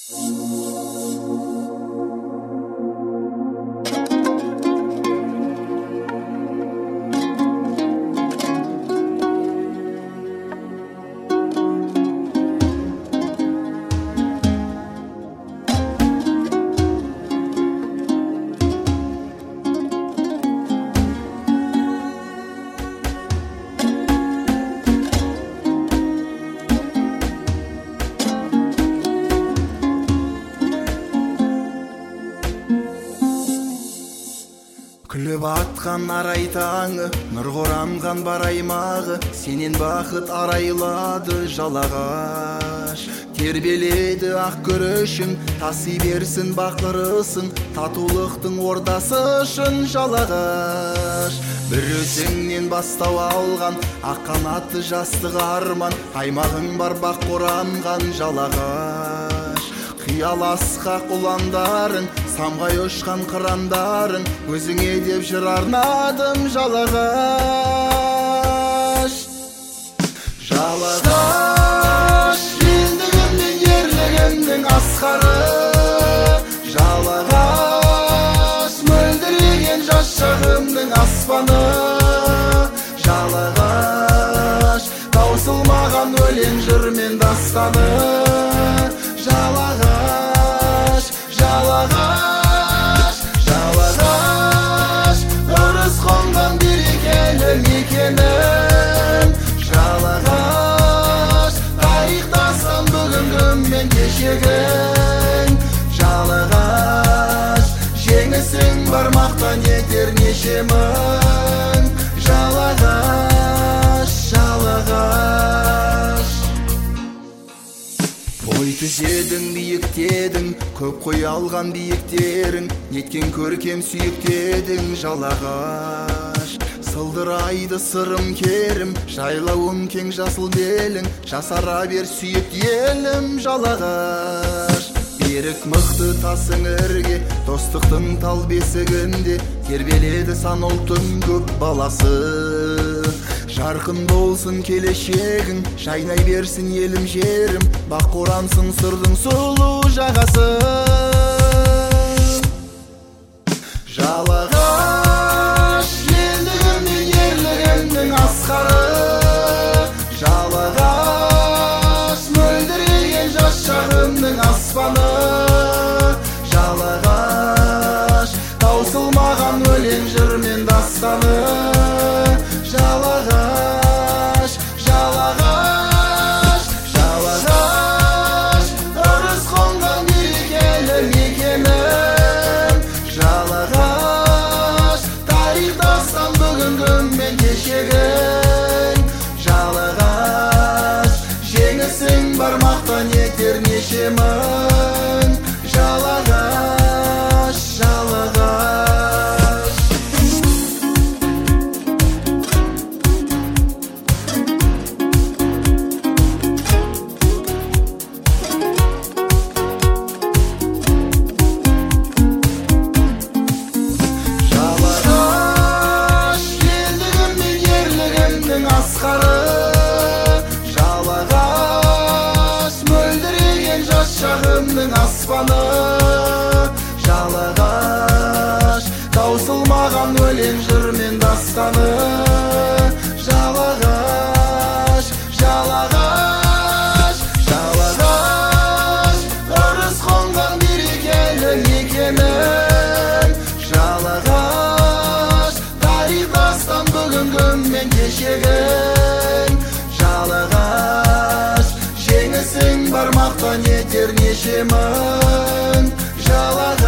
Күліп атқан арай таңы, нұр қорамған бар аймағы, сенен бақыт арайлады жалағаш. Тербеледі ақ күрішің, таси берсін бақырысың, татулықтың ордасы үшін жалағаш. Бір өзіңнен бастау алған, ақ қанатты жастық арман, аймағың бар бақ қорамған жалағаш. Қиял асқақ ұландарың, самғай ұшқан қырандарың, өзіңе деп жыр арнадым жалағаш. Жалағаш, елдігімнің ерлігімнің асқары, жалағаш, мөлдіреген жас шағымның аспаны, жалағаш, таусылмаған өлең жыр мен дастаны, жалағаш, жалағаш, жалағаш, ырыс қонған берекелі мекенім, жалағаш, тарихтасың бүгінгім мен кешегің, жалағаш, жеңісің бар мақтан етер неше мың, жалағаш, жалағаш. Бой түзедің, биіктедің, көп қой алған биіктерің, неткен көркем сүйіктедің жалағаш. Сылдырайды сырым керім, жайлауым кең жасыл белің, жасара бер сүйікті елім жалағаш. Берік мықты тасың ірге, достықтың тал бесігінде, тербеледі сан ұлттың көп баласы. Жарқын болсын келешегің, жайнай берсін елім жерім, бақ қорамсың сырдың сұлу жағасы. Жалағаш, елдігімнің ерлігімнің асқары, жалағаш, мөлдіреген жас шағымның аспаны, жалағаш, таусылмаған өлең жыр мен дастаны, жалағаш, жалағаш, жалағаш, ырыс қонған берекелі мекенім, жалағаш, тарих дастан бүгінгім мен кешегің, жалағаш, жеңісің бар мақтан етер неше мың, жалағаш, жалағаш. Жалағаш, мөлдіреген жас шағымның аспаны, жалағаш, таусылмаған өлең жыр мен дастаны, жалағаш, жалағаш, жалағаш, ырыс қонған берекелі мекенім, жалағаш, тарих дастан бүгінгім мен кешегің, жалағаш, жеңісің бар мақтан етер неше мың, жалағаш.